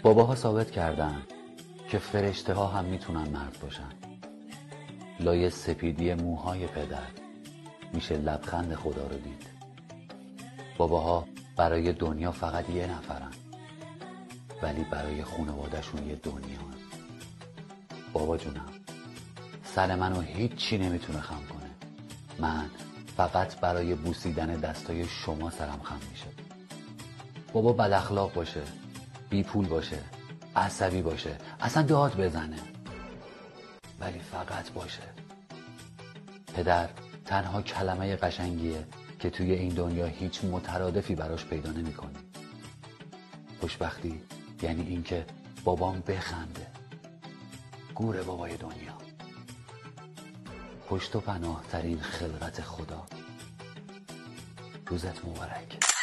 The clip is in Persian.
باباها ثابت کردن که فرشته ها هم میتونن مرد باشن. لای سپیدی موهای پدر میشه لبخند خدا رو دید. باباها برای دنیا فقط یه نفرن، ولی برای خانواده‌شون یه دنیا هن. بابا جونم، سر منو هیچی نمیتونه خم کنه. من فقط برای بوسیدن دستای شما سرم خم میشه. بابا بد اخلاق باشه، بی پول باشه، عصبی باشه، اصلا داد بزنه، ولی فقط باشه. پدر تنها کلمه قشنگیه که توی این دنیا هیچ مترادفی براش پیدا نمی‌کنی. خوشبختی یعنی اینکه بابام بخنده. گور بابای دنیا، پشت و پناه ترین خلقت خدا. روزت مبارک.